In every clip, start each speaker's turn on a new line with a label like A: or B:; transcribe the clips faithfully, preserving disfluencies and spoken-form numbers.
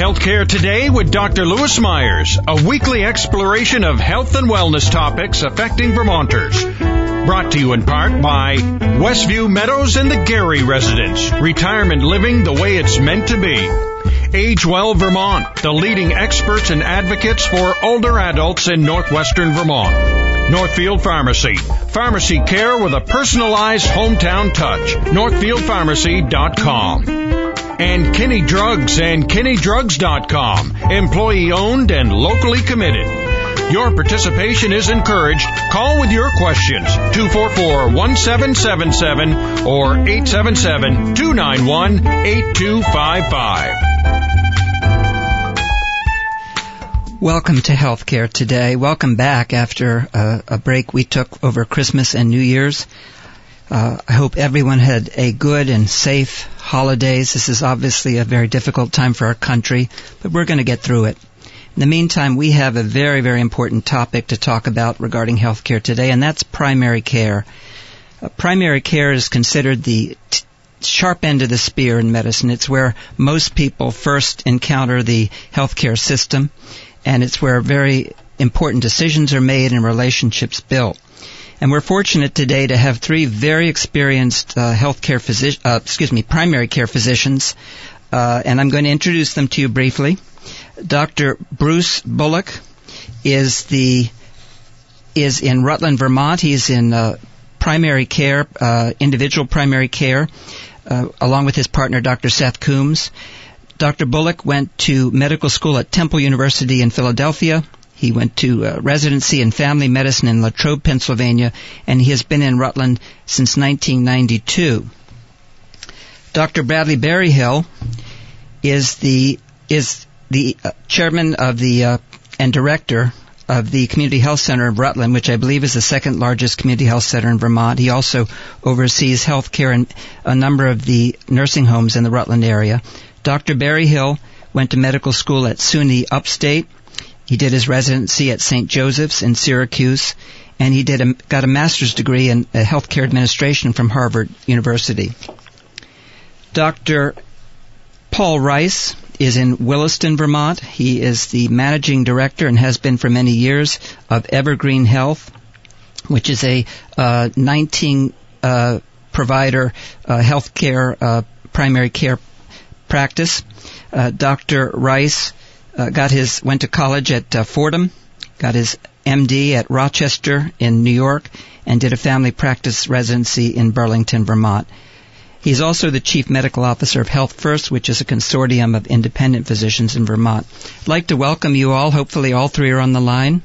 A: Healthcare Today with Doctor Lewis Myers, a weekly exploration of health and wellness topics affecting Vermonters. Brought to you in part by Westview Meadows and the Gary Residence, retirement living the way it's meant to be. Age Well Vermont, the leading experts and advocates for older adults in northwestern Vermont. Northfield Pharmacy, pharmacy care with a personalized hometown touch. northfield pharmacy dot com. And Kinney Drugs and kinney drugs dot com, employee-owned and locally committed. Your participation is encouraged. Call with your questions, two four four, one seven seven seven or eight seven seven, two nine one, eight two five five.
B: Welcome to Healthcare Today. Welcome back after uh, a break we took over Christmas and New Year's. Uh, I hope everyone had a good and safe holidays. This is obviously a very difficult time for our country, but we're going to get through it. In the meantime, we have a very, very important topic to talk about regarding healthcare today, and that's primary care. Uh, primary care is considered the t- sharp end of the spear in medicine. It's where most people first encounter the healthcare system, and it's where very important decisions are made and relationships built. And we're fortunate today to have three very experienced uh, healthcare physi- uh, excuse me, primary care physicians, uh, and I'm going to introduce them to you briefly. Doctor Bruce Bullock is the is in Rutland, Vermont. He's in uh, primary care, uh, individual primary care, uh, along with his partner, Doctor Seth Coombs. Doctor Bullock went to medical school at Temple University in Philadelphia. He went to uh, residency in family medicine in Latrobe, Pennsylvania, and he has been in Rutland since nineteen ninety-two. Doctor Bradley Berryhill is the is the uh, chairman of the uh, and director of the Community Health Center of Rutland, which I believe is the second largest community health center in Vermont. He also oversees health care in a number of the nursing homes in the Rutland area. Doctor Berryhill went to medical school at SUNY Upstate. He did his residency at Saint Joseph's in Syracuse, and he did a, got a master's degree in uh, healthcare administration from Harvard University. Doctor Paul Rice is in Williston, Vermont. He is the managing director and has been for many years of Evergreen Health, which is a uh, nineteen uh, provider uh, healthcare uh, primary care practice. Uh, Doctor Rice uh, got his went to college at uh, Fordham, got his M D at Rochester in New York, and did a family practice residency in Burlington, Vermont. He's also the Chief Medical Officer of Health First, which is a consortium of independent physicians in Vermont. I'd like to welcome you all. Hopefully all three are on the line.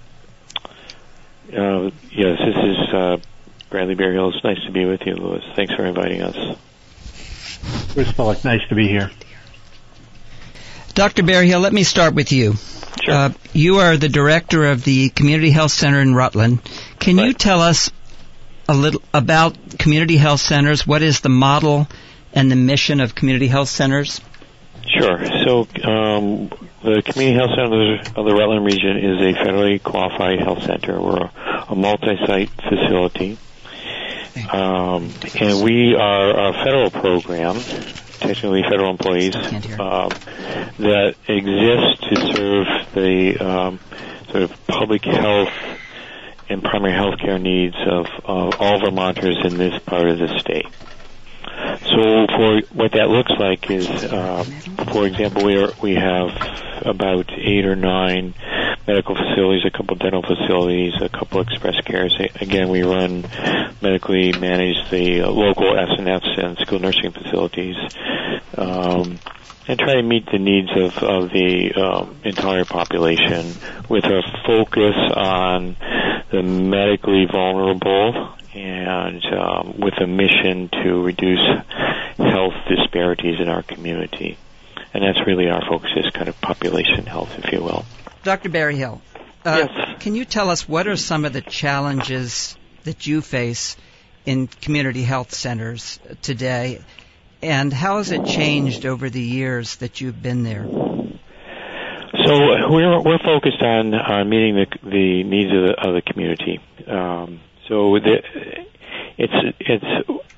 C: Uh, yes, this is uh, Bradley Berryhill. It's nice to be with you, Lewis. Thanks for inviting us.
D: Bruce Bullock, nice to be here.
B: Doctor Berryhill, let me start with you.
C: Sure.
B: Uh, you are the director of the Community Health Center in Rutland. Can
C: right.
B: you tell us a little about community health centers? What is the model and the mission of community health centers?
C: Sure. So um, the Community Health Center of the Rutland region is a federally qualified health center. We're a multi-site facility. Um, and we are a federal program, technically federal employees, uh, that exists to serve the um, sort of public health and primary health care needs of uh, all Vermonters in this part of the state. So for what that looks like is, uh, for example, we are, we have about eight or nine medical facilities, a couple dental facilities, a couple express cares. Again, we run medically manage the local S N Fs and skilled nursing facilities, um, and try to meet the needs of, of the um, entire population with a focus on the medically vulnerable and um, with a mission to reduce health disparities in our community. And that's really our focus, is kind of population health, if you will.
B: Doctor Berryhill, uh,
C: yes.
B: Can you tell us what are some of the challenges that you face in community health centers today, and how has it changed over the years that you've been there?
C: So we're we're focused on uh, meeting the the needs of the, of the community. Um, so the, it's it's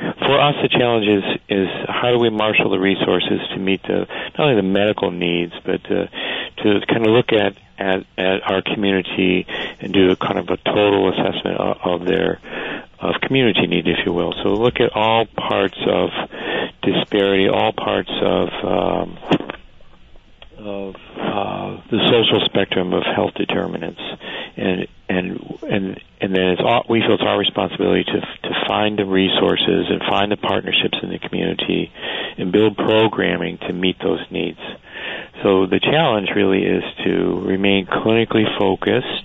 C: for us, the challenge is, is how do we marshal the resources to meet the not only the medical needs, but uh, to kind of look at, at, at our community and do a kind of a total assessment of, of their of community need, if you will. So look at all parts of disparity, all parts of um, of uh, the social spectrum of health determinants, and and and and then it's all, we feel it's our responsibility to to find the resources and find the partnerships in the community and build programming to meet those needs. So the challenge really is to remain clinically focused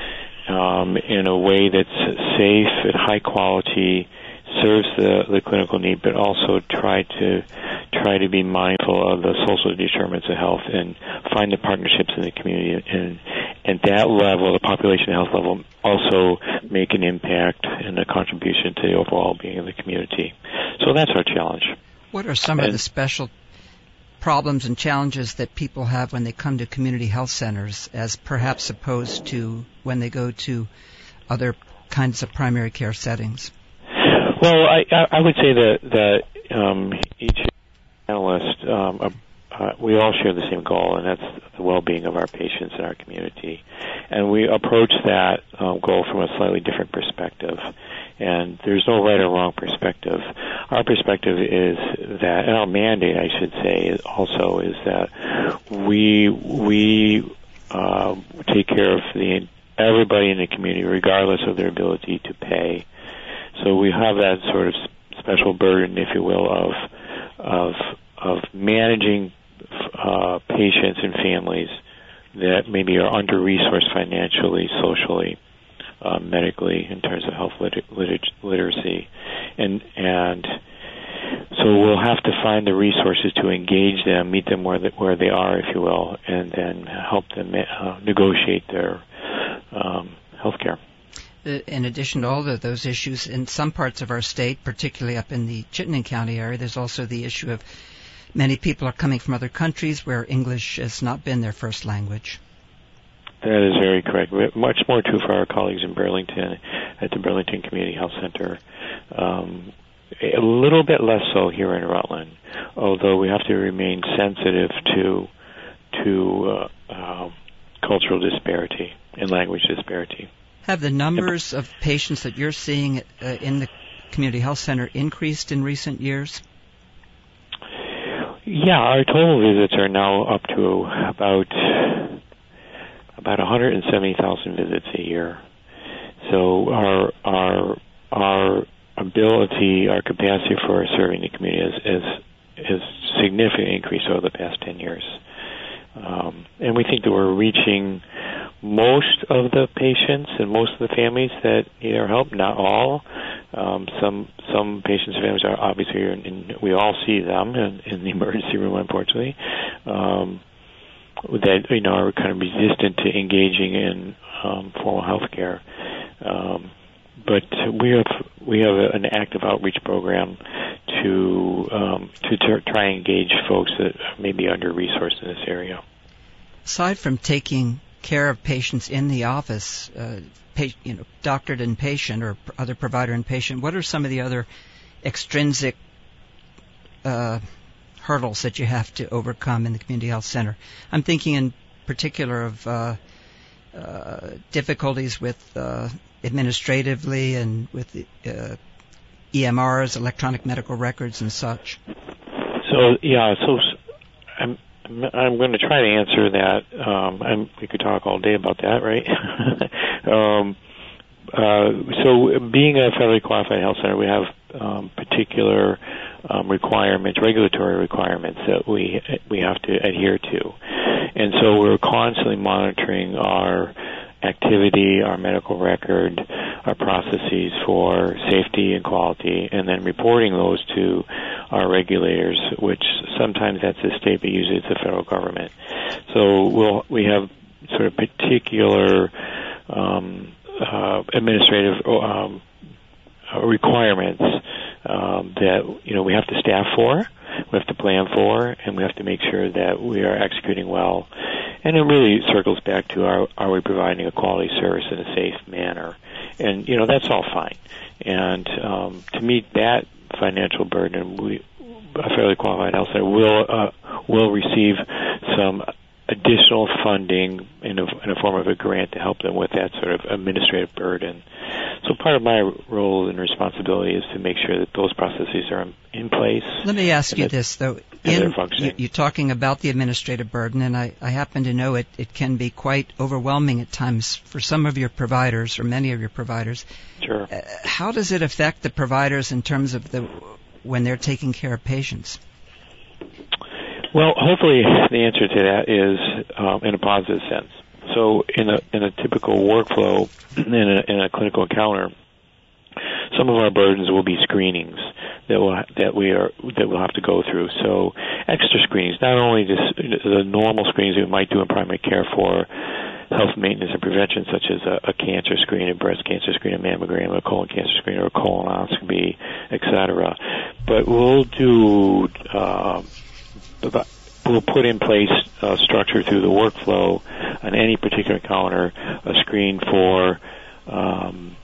C: um, in a way that's safe and high quality, serves the, the clinical need, but also try to try to be mindful of the social determinants of health and find the partnerships in the community, and at that level, the population health level, also make an impact and a contribution to the overall being of the community. So that's our challenge.
B: What are some and, of the special problems and challenges that people have when they come to community health centers, as perhaps opposed to when they go to other kinds of primary care settings?
C: Well, I, I would say that, that um, each analyst, um, uh, we all share the same goal, and that's the well-being of our patients and our community. And we approach that um, goal from a slightly different perspective. And there's no right or wrong perspective. Our perspective is that, and our mandate, I should say, is also is that we we uh, take care of the everybody in the community, regardless of their ability to pay. So we have that sort of special burden, if you will, of of of managing uh, patients and families that maybe are under-resourced financially, socially, uh, medically, in terms of health lit- lit- literacy, and and so we'll have to find the resources to engage them, meet them where they, where they are, if you will, and then help them uh, negotiate their um, health care.
B: In addition to all of those issues, in some parts of our state, particularly up in the Chittenden County area, there's also the issue of many people are coming from other countries where English has not been their first language.
C: That is very correct. Much more true for our colleagues in Burlington, at the Burlington Community Health Center. Um, a little bit less so here in Rutland, although we have to remain sensitive to to uh, uh, cultural disparity and language disparity.
B: Have the numbers of patients that you're seeing uh, in the community health center increased in recent years?
C: Yeah, our total visits are now up to about about one hundred seventy thousand visits a year. So our our our ability, our capacity for serving the community has has significantly increased over the past ten years, um, and we think that we're reaching most of the patients and most of the families that need our help. Not all. Um, some some patients and families are obviously here, and we all see them in, in the emergency room, unfortunately. Um, that you know are kind of resistant to engaging in um, formal health care. Um, but we have we have a, an active outreach program to um, to t- try and engage folks that may be under resourced in this area.
B: Aside from taking care of patients in the office, uh, pa- you know, doctor and patient or other provider and patient, what are some of the other extrinsic uh, hurdles that you have to overcome in the community health center? I'm thinking in particular of uh, uh, difficulties with uh, administratively and with uh, E M Rs, electronic medical records, and such.
C: So yeah, so I'm. I'm going to try to answer that. Um, I'm, we could talk all day about that, right? um, uh, so being a federally qualified health center, we have um, particular um, requirements, regulatory requirements that we we have to adhere to. And so we're constantly monitoring our activity, our medical record, our processes for safety and quality, and then reporting those to our regulators, which sometimes that's the state, but usually it's the federal government. So we'll, we have sort of particular um, uh, administrative um, requirements um, that you know we have to staff for, we have to plan for, and we have to make sure that we are executing well. And it really circles back to are, are we providing a quality service in a safe manner? And, you know, that's all fine. And um, to meet that financial burden. We, a fairly qualified health center, will uh, will receive some additional funding in a, in a form of a grant to help them with that sort of administrative burden. So part of my role and responsibility is to make sure that those processes are in place.
B: Let me ask you this, though. In, you, you're talking about the administrative burden, and I, I happen to know it, it can be quite overwhelming at times for some of your providers, or many of your providers.
C: Sure.
B: Uh, how does it affect the providers in terms of the when they're taking care of patients?
C: Well, hopefully the answer to that is um, in a positive sense. So in a in a typical workflow in a, in a clinical encounter, some of our burdens will be screenings that will that we are that we'll have to go through. So extra screenings, not only just the normal screenings we might do in primary care for health maintenance and prevention, such as a, a cancer screen, a breast cancer screen, a mammogram, a colon cancer screen, or a colonoscopy, et cetera. But we'll do uh, we'll put in place a structure through the workflow on any particular encounter, a screen for um,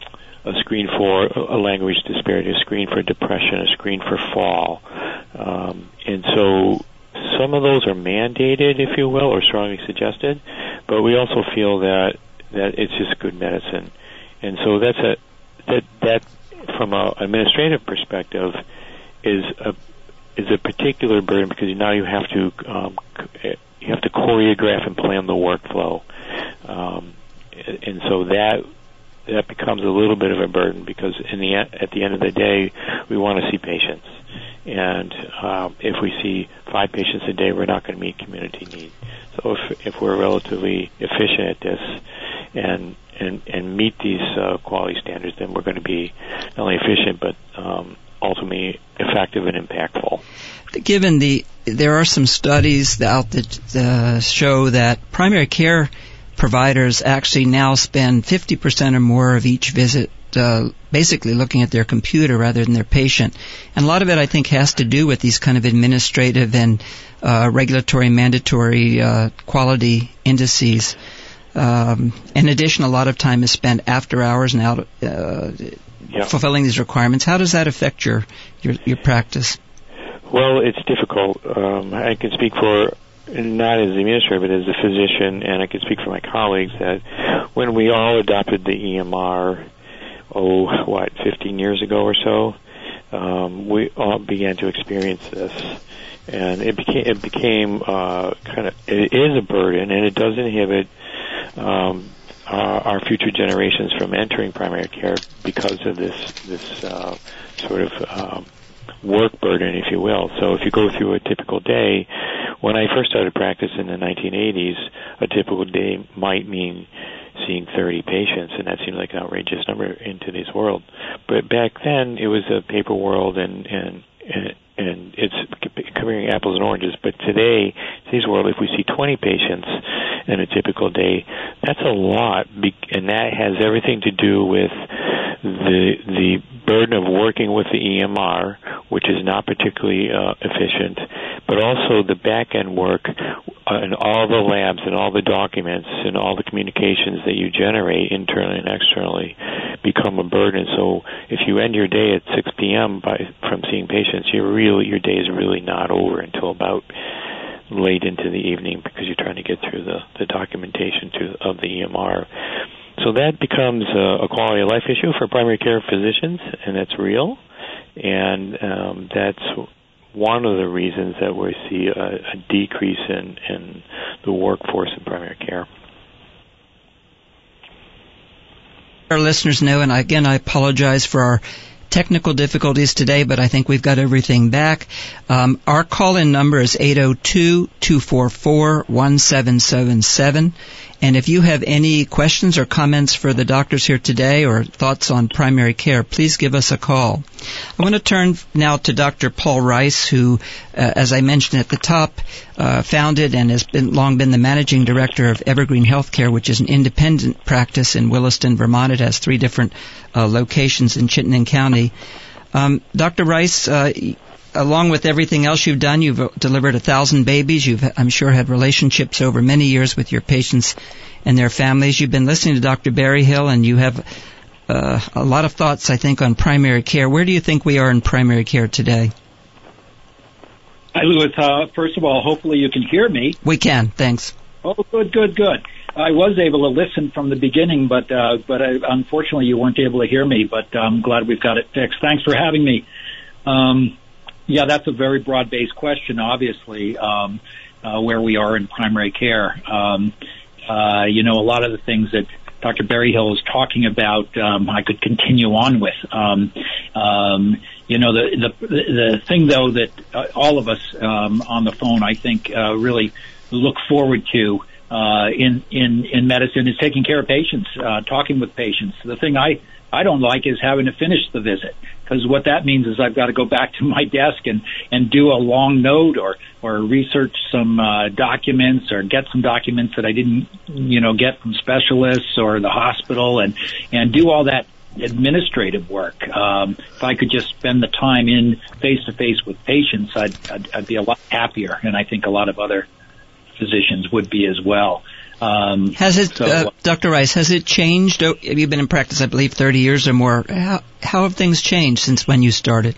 C: a screen for a language disparity, a screen for depression, a screen for fall. Um, and so some of those are mandated, if you will, or strongly suggested, but we also feel that that it's just good medicine. And so that's a that that from an administrative perspective is a is a particular burden, because now you have to um, you have to choreograph and plan the workflow, um, and so that that becomes a little bit of a burden, because in the at the end of the day, we want to see patients, and um, if we see five patients a day, we're not going to meet community need. So if if we're relatively efficient at this and and and meet these uh, quality standards, then we're going to be not only efficient but um, ultimately effective and impactful.
B: Given the, there are some studies out that uh, show that primary care providers actually now spend fifty percent or more of each visit uh, basically looking at their computer rather than their patient. And a lot of it, I think, has to do with these kind of administrative and uh, regulatory mandatory uh, quality indices. Um, in addition, a lot of time is spent after hours and out uh,
C: yeah.
B: fulfilling these requirements. How does that affect your, your, your practice?
C: Well, it's difficult. Um, I can speak for, not as the administrator, but as a physician, and I can speak for my colleagues, that when we all adopted the E M R, oh, what, fifteen years ago or so, um, we all began to experience this. And it became, it became uh, kind of, it is a burden, and it does inhibit um, our, our future generations from entering primary care because of this, this uh, sort of um, work burden, if you will. So if you go through a typical day, when I first started practice in the nineteen eighties, a typical day might mean seeing thirty patients, and that seems like an outrageous number in today's world. But back then, it was a paper world, and and and, and it's comparing apples and oranges. But today, today's world, if we see twenty patients in a typical day, that's a lot, and that has everything to do with the the burden of working with the E M R, which is not particularly uh, efficient, but also the back-end work uh, and all the labs and all the documents and all the communications that you generate internally and externally become a burden. So if you end your day at six p.m. by from seeing patients, you really your day is really not over until about late into the evening, because you're trying to get through the, the documentation to, of the E M R. So that becomes a, a quality of life issue for primary care physicians, and that's real. And um, that's one of the reasons that we see a, a decrease in, in the workforce in primary care.
B: Our listeners know, and again, I apologize for our technical difficulties today, but I think we've got everything back. Um, our call-in number is eight oh two, two four four, one seven seven seven. And if you have any questions or comments for the doctors here today or thoughts on primary care, please give us a call. I want to turn now to Doctor Paul Rice, who, uh, as I mentioned at the top, uh, founded and has been long been the managing director of Evergreen Healthcare, which is an independent practice in Williston, Vermont. It has three different uh, locations in Chittenden County. Um, Doctor Rice, uh, along with everything else you've done, you've delivered a thousand babies. You've, I'm sure, had relationships over many years with your patients and their families. You've been listening to Doctor Berryhill, and you have uh, a lot of thoughts, I think, on primary care. Where do you think we are in primary care today?
E: Hi, Louis. Uh, first of all, hopefully you can hear me.
B: We can, thanks.
E: Oh, good, good, good. I was able to listen from the beginning, but uh, but I, unfortunately you weren't able to hear me, but I'm glad we've got it fixed. Thanks for having me. Um, yeah, that's a very broad-based question, obviously, um, uh, where we are in primary care. Um, uh, you know, a lot of the things that Doctor Berryhill is talking about, um, I could continue on with. Um, um, you know, the, the the thing, though, that uh, all of us um, on the phone, I think, uh, really look forward to uh, in, in, in medicine is taking care of patients, uh, talking with patients. The thing I, I don't like is having to finish the visit, because what that means is I've got to go back to my desk and, and do a long note or, or research some uh, documents or get some documents that I didn't, you know, get from specialists or the hospital and, and do all that administrative work. Um, if I could just spend the time in face-to-face with patients, I'd, I'd, I'd be a lot happier, and I think a lot of other physicians would be as well. Um,
B: has it,
E: so,
B: uh, Doctor Rice, has it changed? Oh, you've been in practice, I believe, thirty years or more. How, how have things changed since when you started?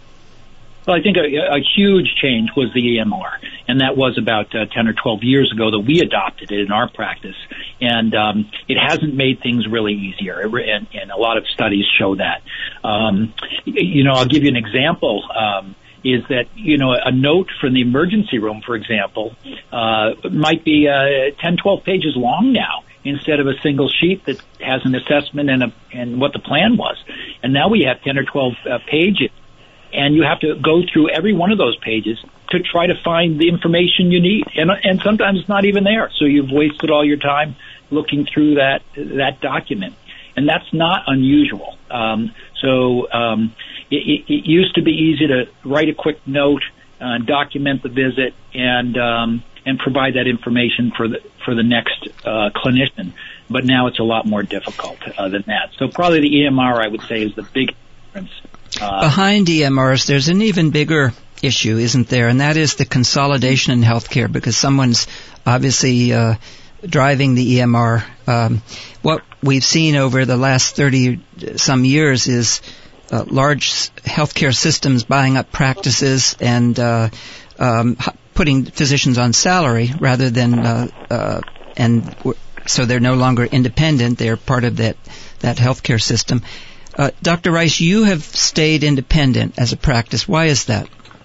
E: Well, I think a, a huge change was the E M R, and that was about uh, ten or twelve years ago that we adopted it in our practice. And um, it hasn't made things really easier, and, and a lot of studies show that. Um, you know, I'll give you an example. Um, is that, you know, a note from the emergency room, for example, uh, might be uh, ten, twelve pages long now instead of a single sheet that has an assessment and, a, and what the plan was. And now we have ten or twelve uh, pages, and you have to go through every one of those pages to try to find the information you need. And, and sometimes it's not even there, so you've wasted all your time looking through that that document. And that's not unusual. Um, so um, it, it used to be easy to write a quick note, uh, document the visit, and um, and provide that information for the for the next uh, clinician. But now it's a lot more difficult uh, than that. So probably the E M R, I would say, is the big difference. Uh,
B: Behind E M Rs, there's an even bigger issue, isn't there? And that is the consolidation in healthcare, because someone's obviously uh, driving the E M R. Um, what we've seen over the last thirty some years is uh, large healthcare systems buying up practices and uh, um, putting physicians on salary rather than uh, uh, and w- so they're no longer independent. They're part of that that healthcare system. Uh, Doctor Rice, you have stayed independent as a practice. Why is that?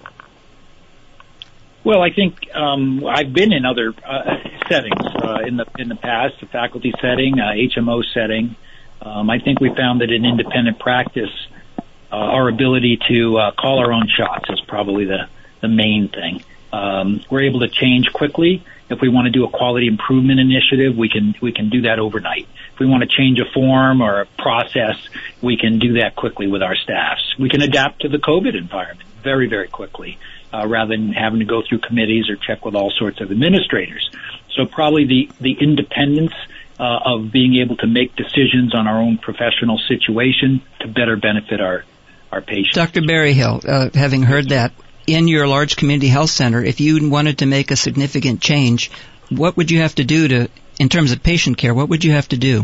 E: Well, I think um, I've been in other uh, settings uh, in the in the past, the faculty setting, uh, H M O setting. Um, I think we found that in independent practice, uh, our ability to uh, call our own shots is probably the, the main thing. Um, we're able to change quickly. If we want to do a quality improvement initiative, we can we can do that overnight. If we want to change a form or a process, we can do that quickly with our staffs. We can adapt to the COVID environment very, very quickly, uh, rather than having to go through committees or check with all sorts of administrators. So probably the, the independence uh, of being able to make decisions on our own professional situation to better benefit our, our patients.
B: Doctor Berryhill, uh, having heard that, in your large community health center, if you wanted to make a significant change, what would you have to do to, in terms of patient care, what would you have to do?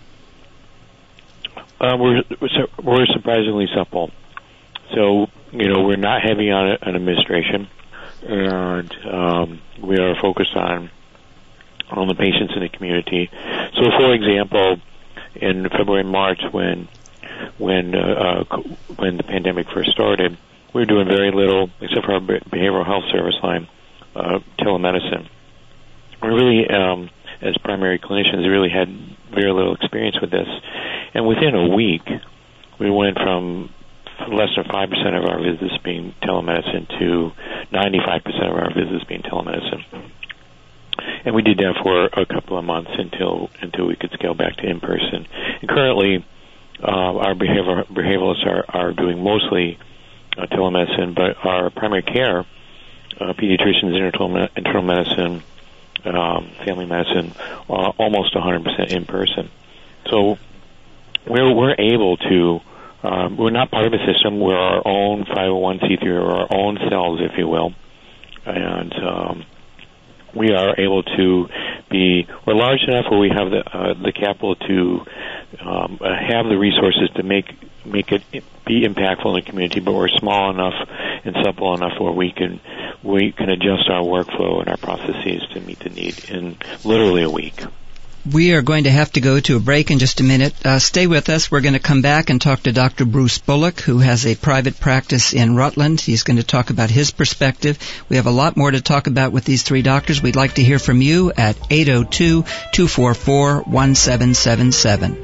C: Uh, we're we're surprisingly simple. So, you know, we're not heavy on an administration, and um, we are focused on on the patients in the community. So, for example, in February and March, when when uh, uh, when the pandemic first started, we were doing very little, except for our behavioral health service line, uh, telemedicine. We really, um, as primary clinicians, really had very little experience with this. And within a week, we went from less than five percent of our visits being telemedicine to ninety-five percent of our visits being telemedicine. And we did that for a couple of months until until we could scale back to in-person. And currently, uh, our behavior, behavioralists are, are doing mostly uh, telemedicine, but our primary care, uh, pediatricians, internal, internal medicine, um, family medicine, are almost one hundred percent in-person. So we're, we're able to, um, we're not part of a system. We're our own five oh one c three, or our own cells, if you will. And um, we are able to be, we're large enough where we have the uh, the capital to um, have the resources to make make it be impactful in the community, but we're small enough and supple enough where we can we can adjust our workflow and our processes to meet the need in literally a week.
B: We are going to have to go to a break in just a minute. Uh, stay with us. We're going to come back and talk to Doctor Bruce Bullock, who has a private practice in Rutland. He's going to talk about his perspective. We have a lot more to talk about with these three doctors. We'd like to hear from you at eight oh two, two four four, one seven seven seven.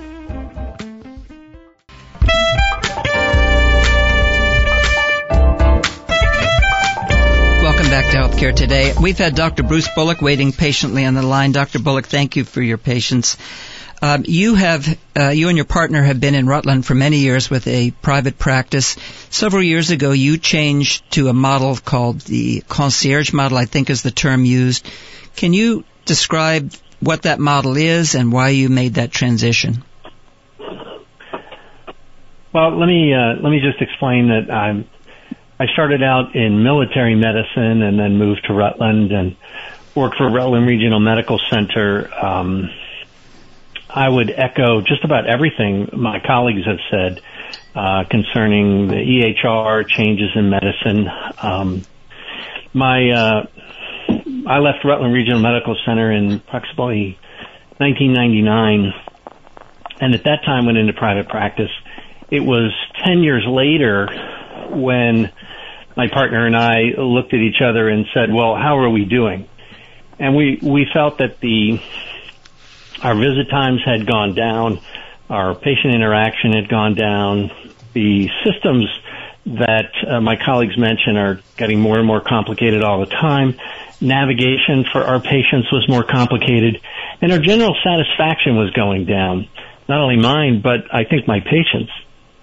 B: Back to Healthcare Today. We've had Doctor Bruce Bullock waiting patiently on the line. Doctor Bullock, thank you for your patience. Um, you have, uh, you and your partner have been in Rutland for many years with a private practice. Several years ago, you changed to a model called the concierge model, I think is the term used. Can you describe what that model is and why you made that transition?
D: Well, let me uh, let me just explain that I'm. I started out in military medicine and then moved to Rutland and worked for Rutland Regional Medical Center. Um, I would echo just about everything my colleagues have said uh, concerning the E H R changes in medicine. Um, my uh, I left Rutland Regional Medical Center in approximately nineteen ninety-nine, and at that time went into private practice. It was ten years later when my partner and I looked at each other and said, well, how are we doing? And we, we felt that the, our visit times had gone down, our patient interaction had gone down, the systems that uh, my colleagues mentioned are getting more and more complicated all the time, navigation for our patients was more complicated, and our general satisfaction was going down. Not only mine, but I think my patients.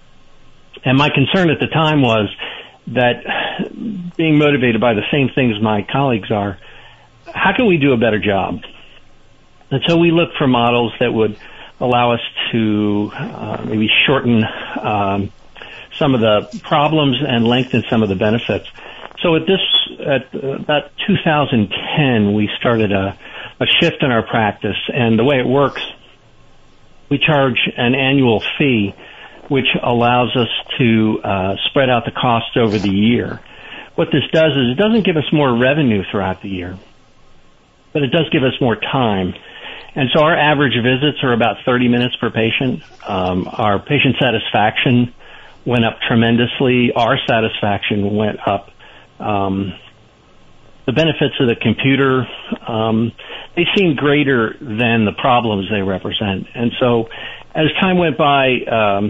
D: And my concern at the time was that being motivated by the same things my colleagues are, how can we do a better job? And so we looked for models that would allow us to uh, maybe shorten um, some of the problems and lengthen some of the benefits. So at this, at about two thousand ten, we started a, a shift in our practice, and the way it works, we charge an annual fee which allows us to uh, spread out the costs over the year. What this does is it doesn't give us more revenue throughout the year, but it does give us more time. And so our average visits are about thirty minutes per patient. Um, our patient satisfaction went up tremendously. Our satisfaction went up. Um, the benefits of the computer, um, they seem greater than the problems they represent. And so as time went by, um,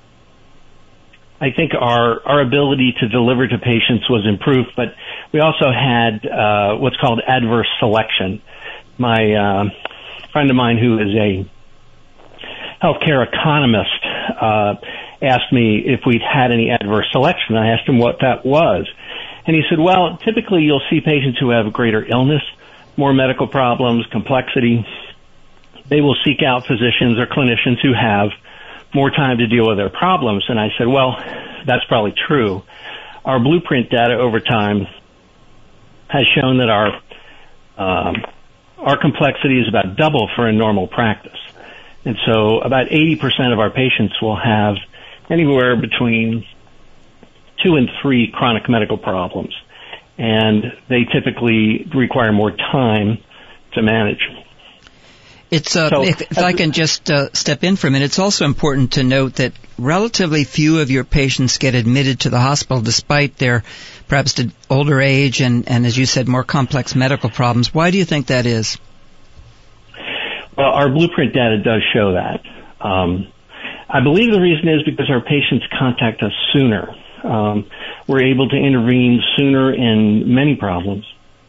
D: I think our, our ability to deliver to patients was improved, but we also had uh, what's called adverse selection. My uh, friend of mine who is a healthcare economist uh, asked me if we'd had any adverse selection. I asked him what that was. And he said, well, typically you'll see patients who have greater illness, more medical problems, complexity. They will seek out physicians or clinicians who have more time to deal with their problems. And I said, well, that's probably true. Our blueprint data over time has shown that our um, our complexity is about double for a normal practice. And so about eighty percent of our patients will have anywhere between two and three chronic medical problems. And they typically require more time to manage.
B: It's uh, so, if, if I can just uh, step in for a minute, it's also important to note that relatively few of your patients get admitted to the hospital despite their perhaps older age and, and, as you said, more complex medical problems. Why do you think that is?
D: Well, our blueprint data does show that. Um, I believe the reason is because our patients contact us sooner. Um, we're able to intervene sooner in many problems.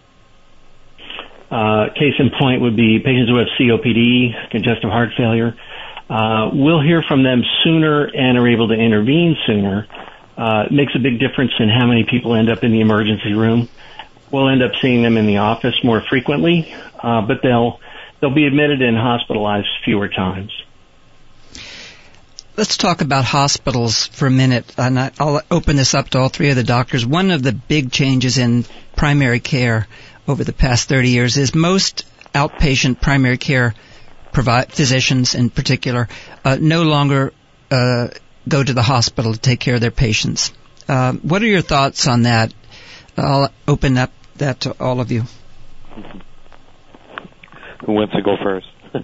D: Uh, case in point would be patients who have C O P D, congestive heart failure. Uh, we'll hear from them sooner and are able to intervene sooner. Uh, it makes a big difference in how many people end up in the emergency room. We'll end up seeing them in the office more frequently, uh, but they'll they'll be admitted and hospitalized fewer times.
B: Let's talk about hospitals for a minute, and I'll open this up to all three of the doctors. One of the big changes in primary care over the past thirty years is most outpatient primary care provi- physicians in particular, uh, no longer uh, go to the hospital to take care of their patients. Uh, what are your thoughts on that? I'll open up that to all of you.
C: Who wants to go first?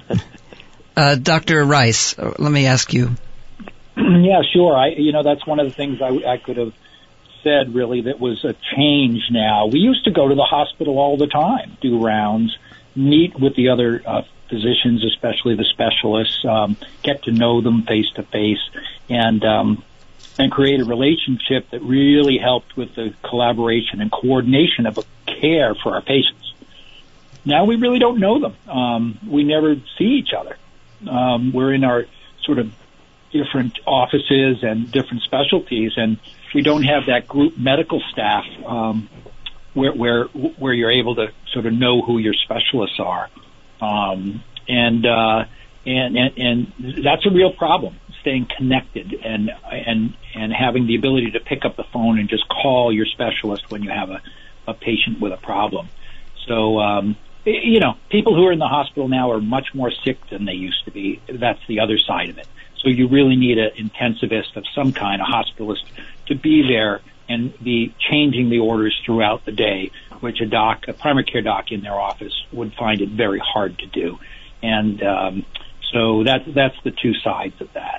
B: uh, Doctor Rice, let me ask you.
E: Yeah, sure. I, you know, that's one of the things I, I could have said, really, that was a change now. We used to go to the hospital all the time, do rounds, meet with the other uh, physicians, especially the specialists, um, get to know them face to face, and um, and create a relationship that really helped with the collaboration and coordination of care for our patients. Now we really don't know them. Um, we never see each other. Um, we're in our sort of different offices and different specialties, and we don't have that group medical staff um, where where where you're able to sort of know who your specialists are, um, and, uh, and and and that's a real problem. Staying connected and and and having the ability to pick up the phone and just call your specialist when you have a, a patient with a problem. So um, you know, people who are in the hospital now are much more sick than they used to be. That's the other side of it. So you really need an intensivist of some kind, a hospitalist, to be there and be changing the orders throughout the day, which a doc, a primary care doc in their office would find it very hard to do. And um, so that's that's the two sides of that.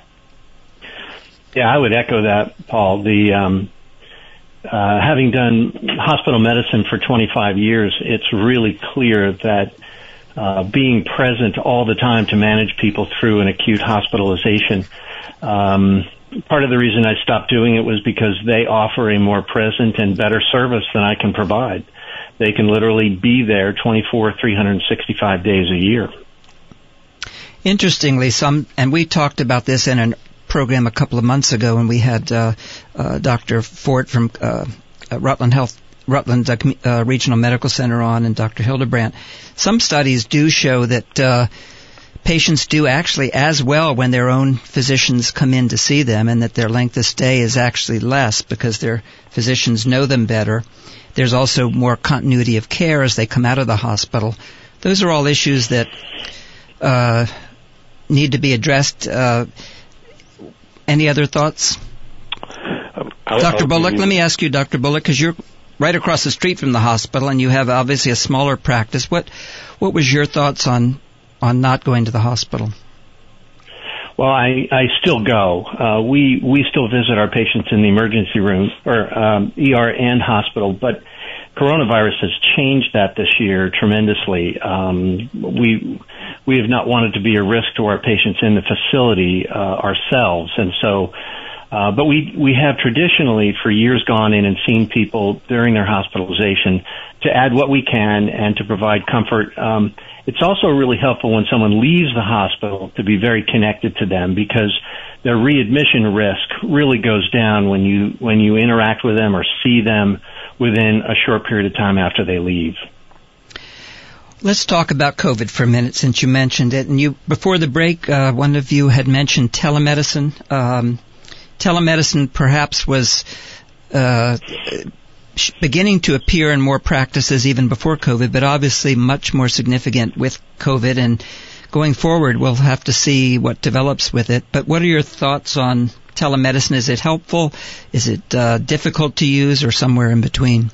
D: Yeah, I would echo that, Paul. The um, uh, having done hospital medicine for twenty-five years, it's really clear that uh, being present all the time to manage people through an acute hospitalization. Um, part of the reason I stopped doing it was because they offer a more present and better service than I can provide. They can literally be there twenty-four, three hundred sixty-five days a year.
B: Interestingly, some, and we talked about this in a program a couple of months ago when we had uh, uh, Doctor Fort from uh, Rutland Health, Rutland uh, uh, Regional Medical Center on, and Doctor Hildebrandt. Some studies do show that uh, patients do actually as well when their own physicians come in to see them, and that their length of stay is actually less because their physicians know them better. There's also more continuity of care as they come out of the hospital. Those are all issues that uh, need to be addressed. Uh, any other thoughts?
C: Um, I'll,
B: Doctor
C: I'll
B: Bullock, let me ask you, Doctor Bullock, because you're right across the street from the hospital and you have obviously a smaller practice. What what was your thoughts on on not going to the hospital?
D: Well, I, I still go. Uh, we we still visit our patients in the emergency room, or um, E R and hospital, but coronavirus has changed that this year tremendously. Um, we we have not wanted to be a risk to our patients in the facility uh, ourselves, and so. Uh, but we we have traditionally for years gone in and seen people during their hospitalization to add what we can and to provide comfort. Um, it's also really helpful when someone leaves the hospital to be very connected to them, because their readmission risk really goes down when you when you interact with them or see them within a short period of time after they leave.
B: Let's talk about COVID for a minute, since you mentioned it. And you before the break, uh, one of you had mentioned telemedicine. Um, Telemedicine perhaps was uh, beginning to appear in more practices even before COVID, but obviously much more significant with COVID. And going forward, we'll have to see what develops with it. But what are your thoughts on telemedicine? Is it helpful? Is it uh, difficult to use, or somewhere in between?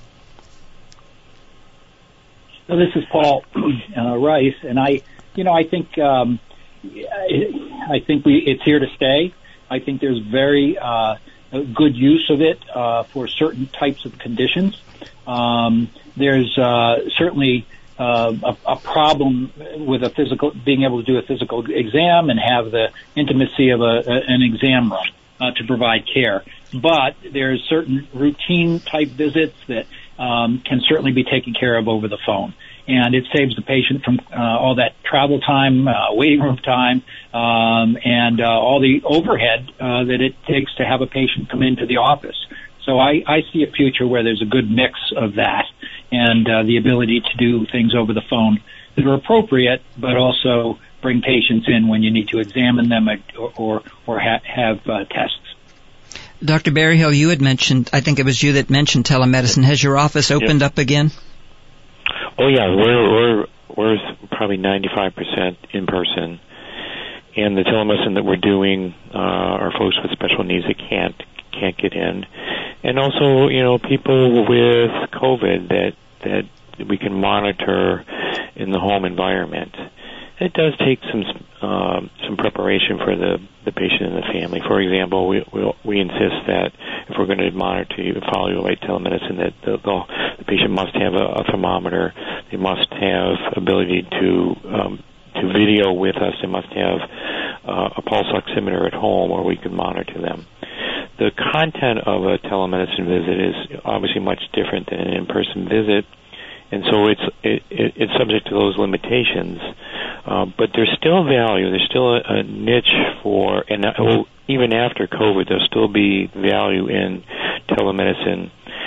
E: So this is Paul uh, Rice, and I, you know, I think um, I think we it's here to stay. I think there's very uh, good use of it uh, for certain types of conditions. Um, there's uh, certainly uh, a, a problem with a physical, being able to do a physical exam and have the intimacy of a, a, an exam room uh, to provide care. But there's certain routine type visits that um, can certainly be taken care of over the phone. And it saves the patient from uh, all that travel time, uh, waiting room time, um, and uh, all the overhead uh, that it takes to have a patient come into the office. So I, I see a future where there's a good mix of that and uh, the ability to do things over the phone that are appropriate, but also bring patients in when you need to examine them or or, or ha- have uh, tests.
B: Doctor Berryhill, you had mentioned, I think it was you that mentioned telemedicine. Has your office opened
C: Yep.
B: up again?
C: Oh yeah, we're we're we're probably ninety-five percent in person. And the telemedicine that we're doing uh, are folks with special needs that can't can't get in, and also you know people with COVID that that we can monitor in the home environment. It does take some uh, some preparation for the, the patient and the family. For example, we we'll, we insist that if we're going to monitor you, follow you like telemedicine, that the, the, the patient must have a, a thermometer. They must have ability to um, to video with us. They must have uh, a pulse oximeter at home where we can monitor them. The content of a telemedicine visit is obviously much different than an in-person visit, and so it's it, it, it's subject to those limitations. Uh, but there's still value. There's still a, a niche for, and uh, even after COVID, there'll still be value in telemedicine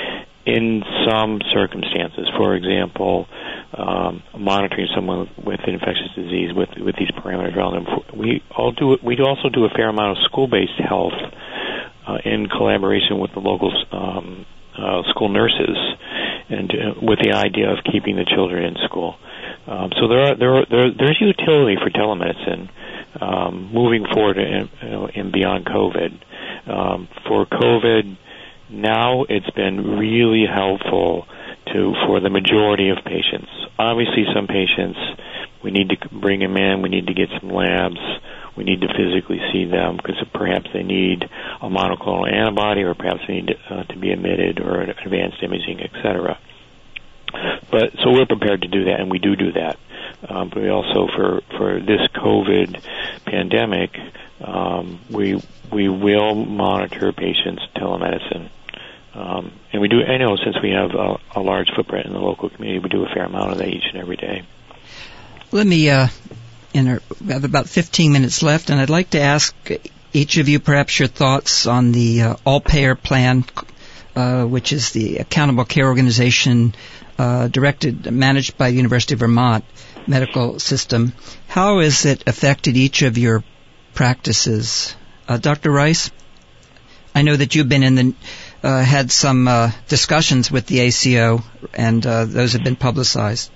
C: in some circumstances. For example, um, monitoring someone with infectious disease with with these parameters around them. We all do. We also do a fair amount of school-based health uh, in collaboration with the local um, uh, school nurses, and uh, with the idea of keeping the children in school. Um, so there are, there are, there there's utility for telemedicine um, moving forward and, you know, and beyond COVID. Um, for COVID, now it's been really helpful to for the majority of patients. Obviously, some patients we need to bring them in. We need to get some labs. We need to physically see them because perhaps they need a monoclonal antibody, or perhaps they need to, uh, to be admitted, or advanced imaging, et cetera. But so we're prepared to do that, and we do do that. Um, but we also, for, for this COVID pandemic, um, we we will monitor patients' telemedicine, um, and we do. I know since we have a, a large footprint in the local community, we do a fair amount of that each and every day.
B: Let me. Uh, enter, we have about fifteen minutes left, and I'd like to ask each of you perhaps your thoughts on the uh, all-payer plan, uh, which is the Accountable Care Organization. Uh, directed, managed by the University of Vermont medical system. How has it affected each of your practices? Uh, Doctor Rice, I know that you've been in the, uh, had some uh, discussions with the A C O, and uh, those have been publicized.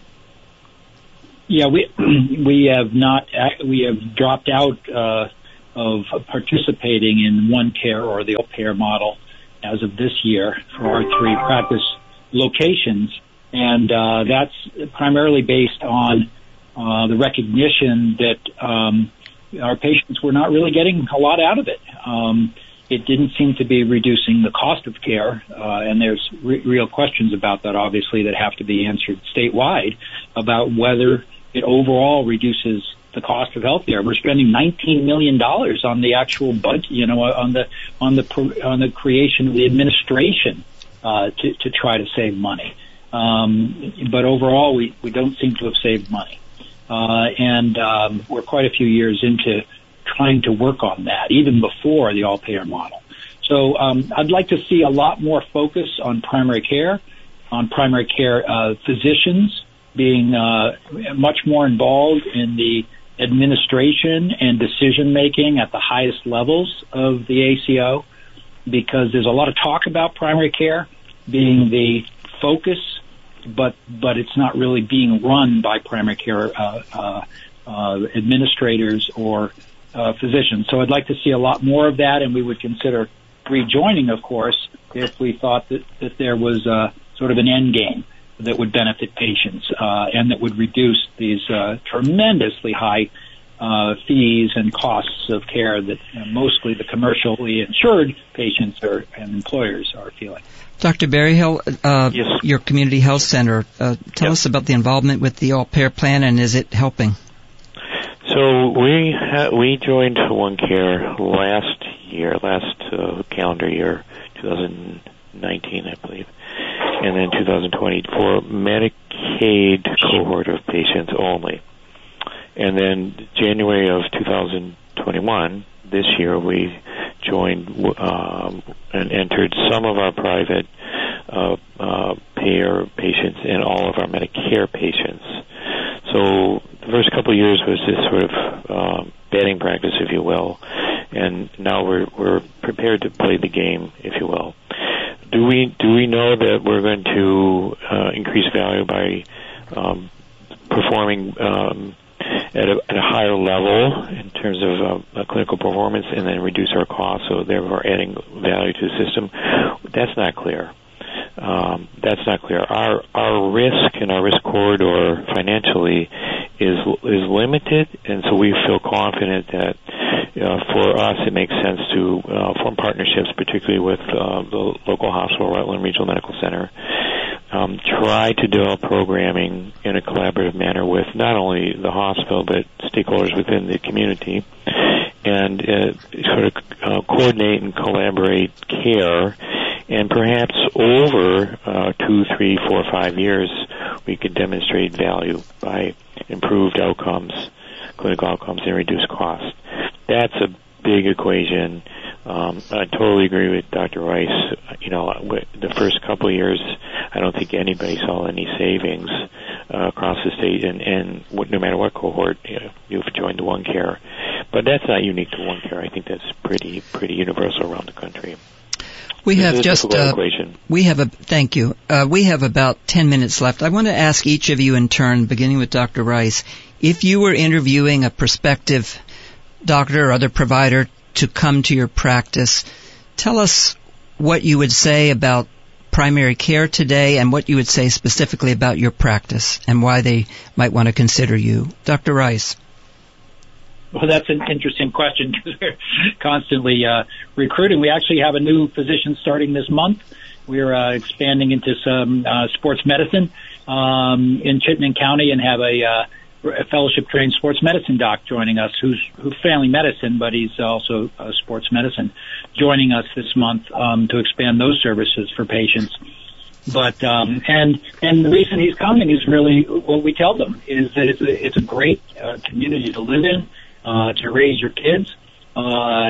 E: Yeah, we we have not we have dropped out uh, of participating in One Care or the all-payer model as of this year for our three practice locations, and uh, that's primarily based on uh, the recognition that um, our patients were not really getting a lot out of it. Um, it didn't seem to be reducing the cost of care, uh, and there's re- real questions about that, obviously, that have to be answered statewide about whether it overall reduces the cost of healthcare. We're spending nineteen million dollars on the actual budget, you know, on the on the on the creation of the administration. Uh, to, to try to save money. Um, but overall, we, we don't seem to have saved money. Uh, and um, we're quite a few years into trying to work on that, even before the all-payer model. So um, I'd like to see a lot more focus on primary care, on primary care uh, physicians being uh, much more involved in the administration and decision-making at the highest levels of the A C O. Because there's a lot of talk about primary care being the focus, but but it's not really being run by primary care uh, uh, uh, administrators or uh, physicians. So I'd like to see a lot more of that, and we would consider rejoining, of course, if we thought that, that there was uh, sort of an end game that would benefit patients uh, and that would reduce these uh, tremendously high Uh, fees and costs of care that you know, mostly the commercially insured patients are, and employers are feeling.
B: Doctor Berryhill, uh,
C: yes.
B: your community health center, uh, tell
C: yes.
B: us about the involvement with the all-payer plan, and is it helping?
C: So we ha- we joined One Care last year, last uh, calendar year, twenty nineteen, I believe, and then two thousand twenty for Medicaid cohort of patients only. And then January of two thousand twenty-one, this year, we joined um, and entered some of our private uh, uh, payer patients and all of our Medicare patients. So the first couple of years was this sort of um, batting practice, if you will, and now we're we're prepared to play the game, if you will. Do we do we know that we're going to uh, increase value by um, performing um, at, a, at a higher level in terms of uh, clinical performance and then reduce our costs, so therefore adding value to the system. That's not clear. Um, that's not clear. Our our risk and our risk corridor financially is is limited, and so we feel confident that uh, for us it makes sense to uh, form partnerships, particularly with uh, the local hospital, Rutland Regional Medical Center. Um, try to develop programming in a collaborative manner with not only the hospital but stakeholders within the community, and uh, sort of uh, coordinate and collaborate care. And perhaps over uh, two, three, four, five years, we could demonstrate value by improved outcomes, clinical outcomes, and reduced costs. That's a big equation. Um, I totally agree with Doctor Rice. You know, the first couple of years, I don't think anybody saw any savings uh, across the state, and, and no matter what cohort you know, you've joined the One Care. But that's not unique to One Care. I think that's pretty pretty universal around the country.
B: We have just, uh, we have a, thank you. Uh, we have about ten minutes left. I want to ask each of you in turn, beginning with Doctor Rice, if you were interviewing a prospective doctor or other provider to come to your practice, tell us what you would say about primary care today and what you would say specifically about your practice and why they might want to consider you. Doctor Rice.
E: Well, that's an interesting question because we're constantly uh, recruiting. We actually have a new physician starting this month. We're uh, expanding into some uh, sports medicine um, in Chittenden County and have a, uh, a fellowship-trained sports medicine doc joining us who's, who's family medicine, but he's also uh, sports medicine, joining us this month um, to expand those services for patients. But um, and and the reason he's coming is really what we tell them is that it's a, it's a great uh, community to live in. Uh, to raise your kids uh,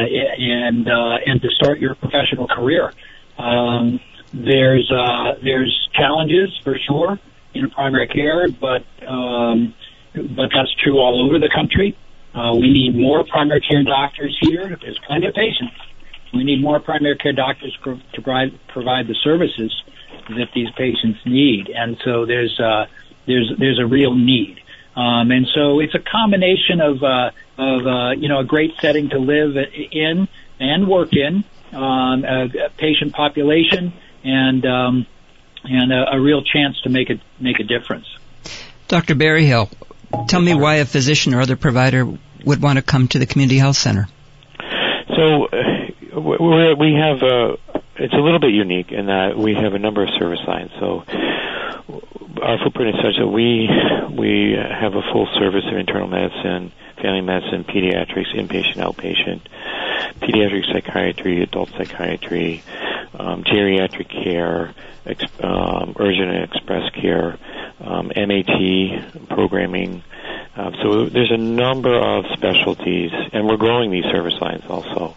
E: and uh, and to start your professional career. Um, there's uh, there's challenges for sure in primary care, but um, but that's true all over the country. Uh, we need more primary care doctors here. There's plenty of patients. We need more primary care doctors pro- to provide provide the services that these patients need, and so there's uh, there's there's a real need. Um, and so it's a combination of, uh, of uh, you know, a great setting to live in and work in, um, a, a patient population, and um, and a, a real chance to make a make a difference.
B: Doctor Berryhill, tell me why a physician or other provider would want to come to the community health center.
C: So uh, we're, we have a, it's a little bit unique in that we have a number of service lines. So our footprint is such that we we have a full service of internal medicine, family medicine, pediatrics, inpatient, outpatient, pediatric psychiatry, adult psychiatry, um, geriatric care, ex, um, urgent and express care, um, M A T programming. Um, so there's a number of specialties, and we're growing these service lines also.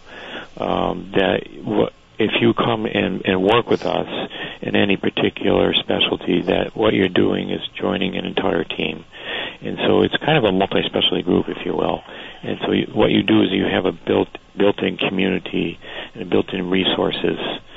C: Um, that w- if you come and, and work with us in any particular specialty, that what you're doing is joining an entire team. And so it's kind of a multi-specialty group, if you will. And so you, what you do is you have a built, built-in community and built-in resources.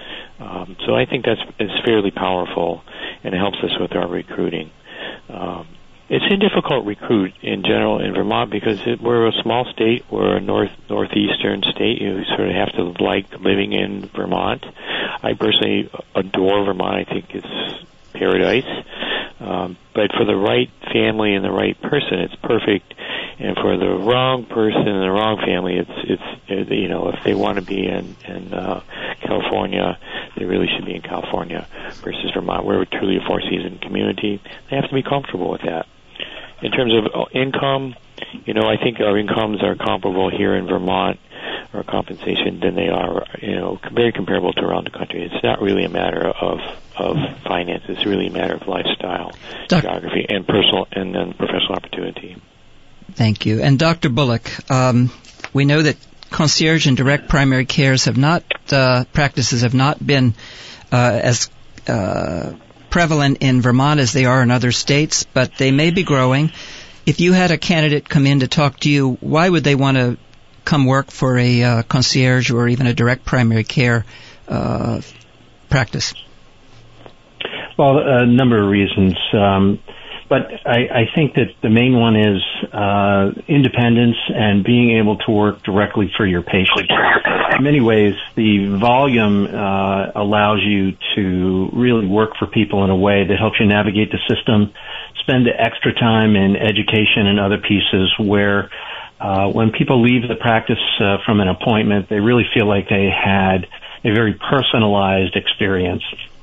C: Um, so I think that's is fairly powerful, and it helps us with our recruiting. Um, it's a difficult recruit in general in Vermont because it, we're a small state. We're a north northeastern state. You sort of have to like living in Vermont. I personally adore Vermont. I think it's paradise. Um, but for the right family and the right person, it's perfect. And for the wrong person and the wrong family, it's it's you know if they want to be in in uh, California, they really should be in California versus Vermont. We're truly a four-season community. They have to be comfortable with that. In terms of income, you know, I think our incomes are comparable here in Vermont, or compensation, than they are, you know, very comparable to around the country. It's not really a matter of of finance. It's really a matter of lifestyle, Doc- geography, and personal and then professional opportunity.
B: Thank you. And Doctor Bullock, um, we know that concierge and direct primary cares have not uh, practices have not been uh, as uh, prevalent in Vermont as they are in other states, but they may be growing. If you had a candidate come in to talk to you, why would they want to come work for a uh, concierge or even a direct primary care uh, practice?
D: Well, a number of reasons. Um, But I, I think that the main one is uh, independence and being able to work directly for your patient. In many ways, the volume uh, allows you to really work for people in a way that helps you navigate the system, spend the extra time in education and other pieces where uh, when people leave the practice uh, from an appointment, they really feel like they had a very personalized experience.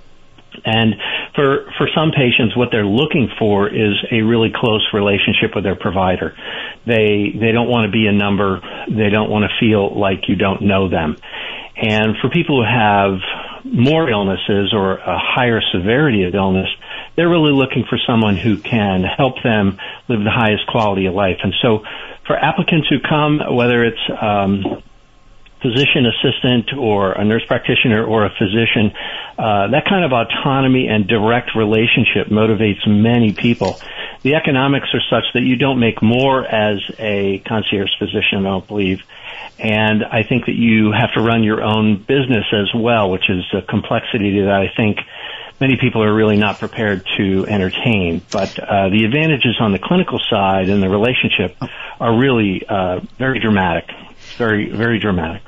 D: And for for some patients, what they're looking for is a really close relationship with their provider. They they don't want to be a number. They don't want to feel like you don't know them. And for people who have more illnesses or a higher severity of illness, they're really looking for someone who can help them live the highest quality of life. And so for applicants who come, whether it's um physician assistant or a nurse practitioner or a physician, uh, that kind of autonomy and direct relationship motivates many people. The economics are such that you don't make more as a concierge physician, I don't believe. And I think that you have to run your own business as well, which is a complexity that I think many people are really not prepared to entertain. But uh, the advantages on the clinical side and the relationship are really uh, very dramatic, very, very dramatic.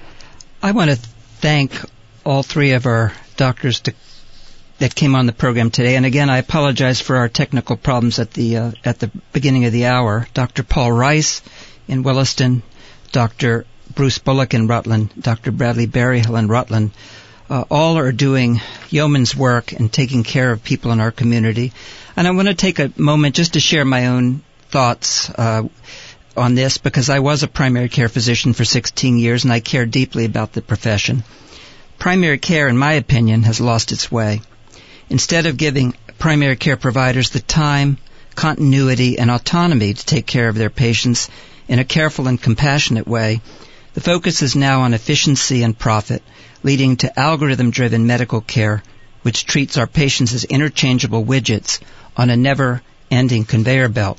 B: I want to thank all three of our doctors to, that came on the program today. And again, I apologize for our technical problems at the uh, at the beginning of the hour. Doctor Paul Rice in Williston, Doctor Bruce Bullock in Rutland, Doctor Bradley Berryhill in Rutland. Uh, all are doing yeoman's work and taking care of people in our community. And I want to take a moment just to share my own thoughts uh on this, because I was a primary care physician for sixteen years and I care deeply about the profession. Primary care, in my opinion, has lost its way. Instead of giving primary care providers the time, continuity, and autonomy to take care of their patients in a careful and compassionate way, the focus is now on efficiency and profit, leading to algorithm-driven medical care, which treats our patients as interchangeable widgets on a never-ending conveyor belt.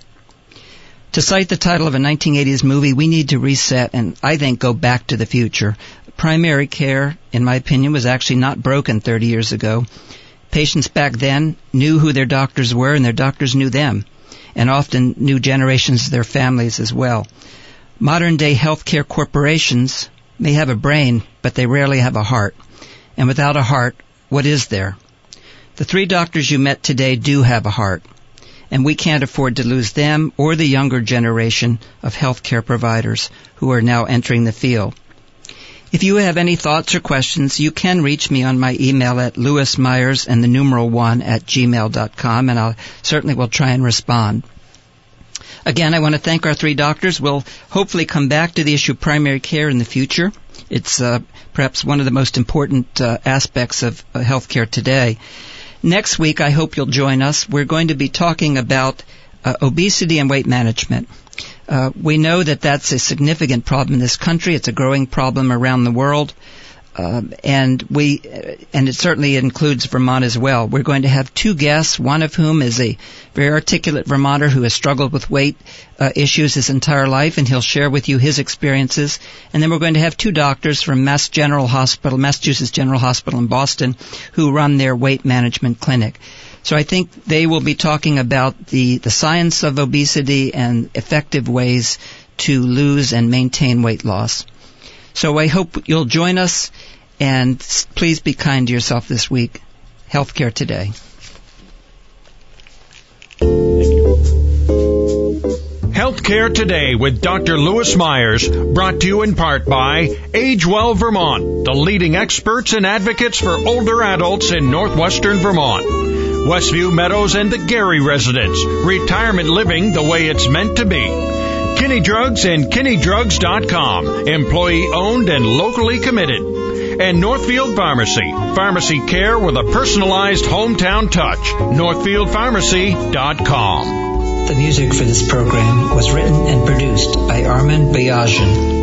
B: To cite the title of a nineteen eighties movie, we need to reset and, I think, go back to the future. Primary care, in my opinion, was actually not broken thirty years ago. Patients back then knew who their doctors were, and their doctors knew them, and often knew generations of their families as well. Modern-day healthcare corporations may have a brain, but they rarely have a heart. And without a heart, what is there? The three doctors you met today do have a heart, and we can't afford to lose them or the younger generation of healthcare providers who are now entering the field. If you have any thoughts or questions, you can reach me on my email at lewis myers and the numeral one at gmail dot com, and I certainly will try and respond. Again, I want to thank our three doctors. We'll hopefully come back to the issue of primary care in the future. It's uh, perhaps one of the most important uh, aspects of uh, healthcare today. Next week, I hope you'll join us. We're going to be talking about uh, obesity and weight management. Uh, we know that that's a significant problem in this country. It's a growing problem around the world, uh, and we and it certainly includes Vermont as well. We're going to have two guests, one of whom is a very articulate Vermonter who has struggled with weight uh, issues his entire life, and he'll share with you his experiences. And then we're going to have two doctors from Mass General Hospital, Massachusetts General Hospital in Boston, who run their weight management clinic. So I think they will be talking about the, the science of obesity and effective ways to lose and maintain weight loss. So I hope you'll join us, and please be kind to yourself this week. Healthcare Today.
A: Healthcare Today with Doctor Lewis Myers, brought to you in part by Age Well Vermont, the leading experts and advocates for older adults in northwestern Vermont. Westview Meadows and the Gary residence, retirement living the way it's meant to be. Kinney Drugs and kinney drugs dot com, employee owned and locally committed. And Northfield Pharmacy, pharmacy care with a personalized hometown touch. northfield pharmacy dot com.
B: The music for this program was written and produced by Armin Bayajian.